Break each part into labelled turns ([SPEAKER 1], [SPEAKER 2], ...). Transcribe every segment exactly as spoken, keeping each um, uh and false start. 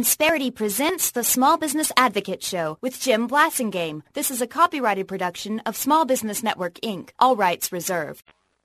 [SPEAKER 1] Insperity presents the Small Business Advocate Show with Jim Blasingame. This is a copyrighted production of Small Business Network, Incorporated. All rights reserved.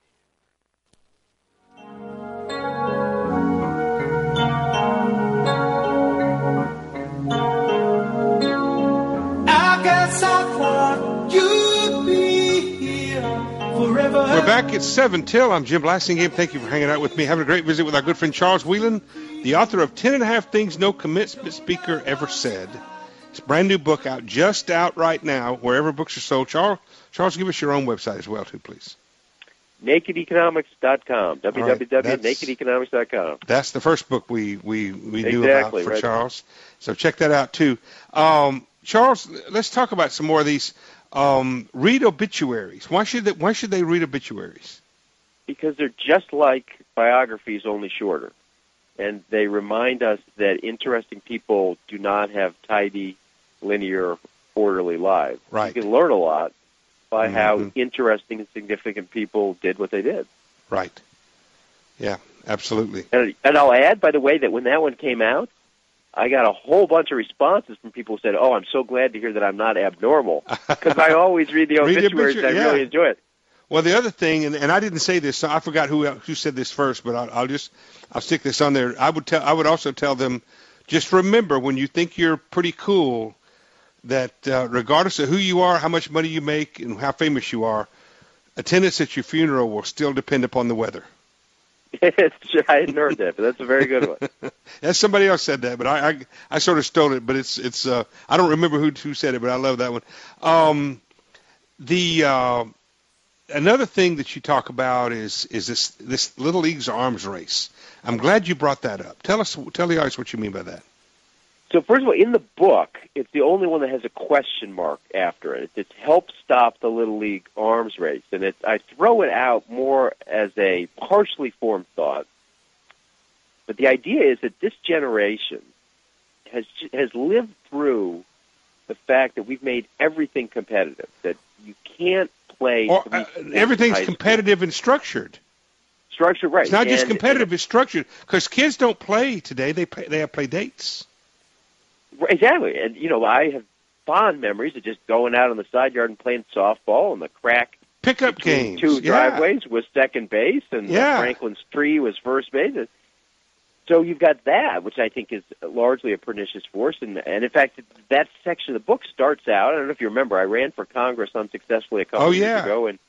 [SPEAKER 2] I guess I thought you'd be here forever.
[SPEAKER 3] We're back at seven till. I'm Jim Blasingame. Thank you for hanging out with me. Having a great visit with our good friend Charles Whelan, the author of ten and a half Things No Commencement Speaker Ever Said. It's a brand new book out, just out right now, wherever books are sold. Charles, Charles, give us your own website as well, too, please.
[SPEAKER 4] naked economics dot com.
[SPEAKER 3] Right,
[SPEAKER 4] w w w dot naked economics dot com.
[SPEAKER 3] That's the first book we, we, we
[SPEAKER 4] exactly,
[SPEAKER 3] knew about for
[SPEAKER 4] right.
[SPEAKER 3] Charles. So check that out, too. Um, Charles, let's talk about some more of these. Um, read obituaries. Why should they, why should they read obituaries?
[SPEAKER 4] Because they're just like biographies, only shorter. And they remind us that interesting people do not have tidy, linear, orderly lives.
[SPEAKER 3] Right.
[SPEAKER 4] You can learn a lot by
[SPEAKER 3] mm-hmm.
[SPEAKER 4] how interesting and significant people did what they did.
[SPEAKER 3] Right. Yeah, absolutely.
[SPEAKER 4] And, and I'll add, by the way, that when that one came out, I got a whole bunch of responses from people who said, oh, I'm so glad to hear that I'm not abnormal. Because I always read the
[SPEAKER 3] read
[SPEAKER 4] obituaries,
[SPEAKER 3] the obituary,
[SPEAKER 4] and I
[SPEAKER 3] yeah.
[SPEAKER 4] really enjoy it.
[SPEAKER 3] Well, the other thing, and, and I didn't say this, so I forgot who who said this first, but I'll, I'll just I'll stick this on there. I would tell I would also tell them, just remember when you think you're pretty cool, that uh, regardless of who you are, how much money you make, and how famous you are, attendance at your funeral will still depend upon the weather.
[SPEAKER 4] I hadn't heard that, but that's a very good one.
[SPEAKER 3] That's somebody else said that, but I, I I sort of stole it. But it's it's uh, I don't remember who who said it, but I love that one. Um, the uh, another thing that you talk about is is this this Little League's arms race. I'm glad you brought that up. Tell us tell the audience what you mean by that.
[SPEAKER 4] So first of all, in the book, it's the only one that has a question mark after it. It's help stop the Little League arms race, and it's, I throw it out more as a partially formed thought. But the idea is that this generation has has lived through the fact that we've made everything competitive, that you can't play.
[SPEAKER 3] Or, uh, everything's competitive
[SPEAKER 4] school.
[SPEAKER 3] and structured.
[SPEAKER 4] Structured, right.
[SPEAKER 3] It's not just
[SPEAKER 4] and,
[SPEAKER 3] competitive,
[SPEAKER 4] and,
[SPEAKER 3] it's structured. Because kids don't play today. They play, they have play dates.
[SPEAKER 4] Exactly. And, you know, I have fond memories of just going out on the side yard and playing softball, and the crack
[SPEAKER 3] pickup
[SPEAKER 4] between
[SPEAKER 3] games.
[SPEAKER 4] two
[SPEAKER 3] yeah.
[SPEAKER 4] driveways was second base, and
[SPEAKER 3] yeah.
[SPEAKER 4] Franklin's tree was first base. So you've got that, which I think is largely a pernicious force. And, and in fact, that section of the book starts out, I don't know if you remember, I ran for Congress unsuccessfully a couple
[SPEAKER 3] oh,
[SPEAKER 4] of years
[SPEAKER 3] yeah.
[SPEAKER 4] ago, and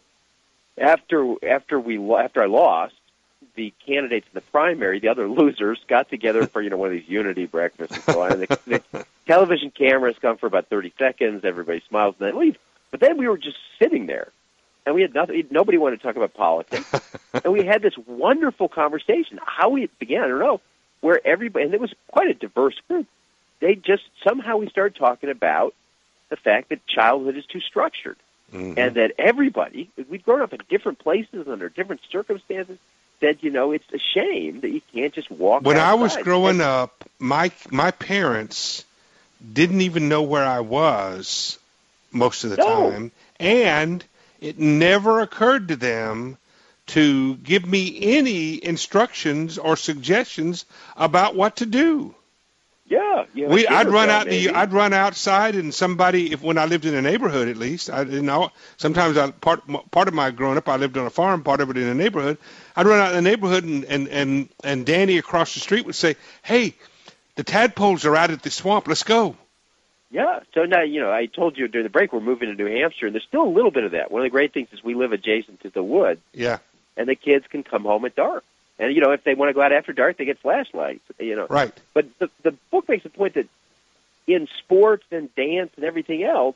[SPEAKER 4] after after we after I lost, the candidates in the primary, the other losers, got together for, you know, one of these unity breakfasts and so on. And the, the television cameras come for about thirty seconds. Everybody smiles and they leave. But then we were just sitting there, and we had nothing. Nobody wanted to talk about politics, and we had this wonderful conversation. How we began, I don't know, where everybody, and it was quite a diverse group. They just somehow we started talking about the fact that childhood is too structured,
[SPEAKER 3] mm-hmm.
[SPEAKER 4] and that everybody, we'd grown up in different places under different circumstances. Said, you know, it's a shame that you can't just walk
[SPEAKER 3] When
[SPEAKER 4] outside.
[SPEAKER 3] I was growing up, my my parents didn't even know where I was most of the
[SPEAKER 4] no.
[SPEAKER 3] time, and it never occurred to them to give me any instructions or suggestions about what to do.
[SPEAKER 4] Yeah, you
[SPEAKER 3] we I'd run out
[SPEAKER 4] maybe.
[SPEAKER 3] the I'd run outside, and somebody, if when I lived in a neighborhood, at least I didn't know. Sometimes I, part part of my growing up, I lived on a farm, part of it in a neighborhood. I'd run out in the neighborhood, and and and, and Danny across the street would say, "Hey, the tadpoles are out at the swamp. Let's go."
[SPEAKER 4] Yeah. So now, you know, I told you during the break we're moving to New Hampshire, and there's still a little bit of that. One of the great things is we live adjacent to the woods.
[SPEAKER 3] Yeah.
[SPEAKER 4] And the kids can come home at dark. And, you know, if they want to go out after dark, they get flashlights, you know.
[SPEAKER 3] Right.
[SPEAKER 4] But the, the book makes the point that in sports and dance and everything else,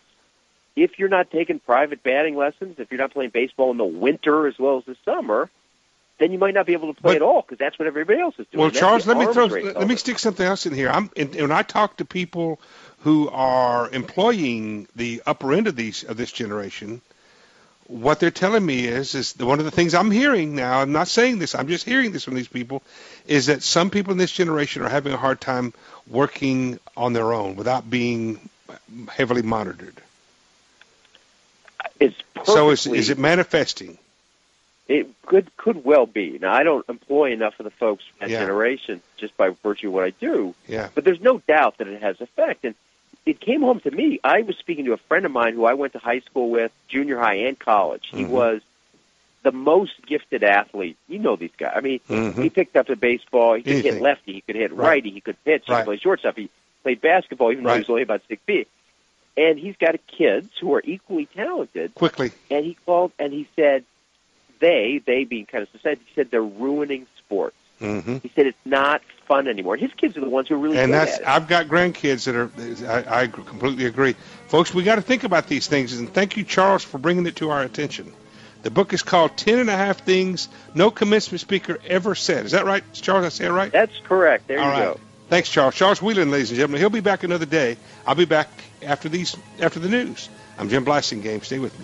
[SPEAKER 4] if you're not taking private batting lessons, if you're not playing baseball in the winter as well as the summer, then you might not be able to play
[SPEAKER 3] but,
[SPEAKER 4] at all because that's what everybody else is doing.
[SPEAKER 3] Well,
[SPEAKER 4] that's
[SPEAKER 3] Charles, let me throw,
[SPEAKER 4] let,
[SPEAKER 3] let me stick something else in here. I'm and, when I talk to people who are employing the upper end of these of this generation, what they're telling me is, is one of the things I'm hearing now, I'm not saying this, I'm just hearing this from these people, is that some people in this generation are having a hard time working on their own without being heavily monitored.
[SPEAKER 4] It's
[SPEAKER 3] so is, is it manifesting?
[SPEAKER 4] It could could well be. Now, I don't employ enough of the folks from that
[SPEAKER 3] Yeah.
[SPEAKER 4] generation just by virtue of what I do,
[SPEAKER 3] Yeah.
[SPEAKER 4] but there's no doubt that it has effect. And it came home to me. I was speaking to a friend of mine who I went to high school with, junior high and college. He
[SPEAKER 3] Mhm.
[SPEAKER 4] was the most gifted athlete. You know these guys. I mean,
[SPEAKER 3] Mhm.
[SPEAKER 4] he picked up a baseball. He could
[SPEAKER 3] Anything.
[SPEAKER 4] hit lefty. He could hit
[SPEAKER 3] Right.
[SPEAKER 4] righty. He could pitch. He
[SPEAKER 3] Right.
[SPEAKER 4] could play shortstop. He played basketball, even though
[SPEAKER 3] Right.
[SPEAKER 4] he was only about six feet. And he's got kids who are equally talented.
[SPEAKER 3] Quickly.
[SPEAKER 4] And he called and he said, they, they being kind of society, he said they're ruining sports.
[SPEAKER 3] Mm-hmm.
[SPEAKER 4] He said it's not fun anymore. His kids are the ones who are really
[SPEAKER 3] And
[SPEAKER 4] good
[SPEAKER 3] that's,
[SPEAKER 4] at it.
[SPEAKER 3] I've got grandkids that are, I, I completely agree. Folks, we got to think about these things, and thank you, Charles, for bringing it to our attention. The book is called Ten and a Half Things No Commencement Speaker Ever Said. Is that right, Charles? I say it right?
[SPEAKER 4] That's correct. There
[SPEAKER 3] All
[SPEAKER 4] you
[SPEAKER 3] right.
[SPEAKER 4] go.
[SPEAKER 3] Thanks, Charles. Charles Whelan, ladies and gentlemen. He'll be back another day. I'll be back after these, after the news. I'm Jim Blasingame. Stay with me.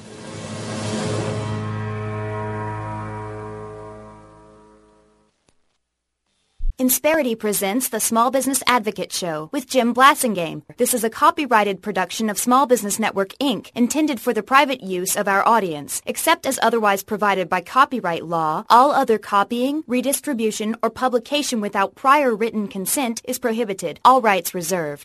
[SPEAKER 1] Insperity presents the Small Business Advocate Show with Jim Blasingame. This is a copyrighted production of Small Business Network, Incorporated, intended for the private use of our audience. Except as otherwise provided by copyright law, all other copying, redistribution, or publication without prior written consent is prohibited. All rights reserved.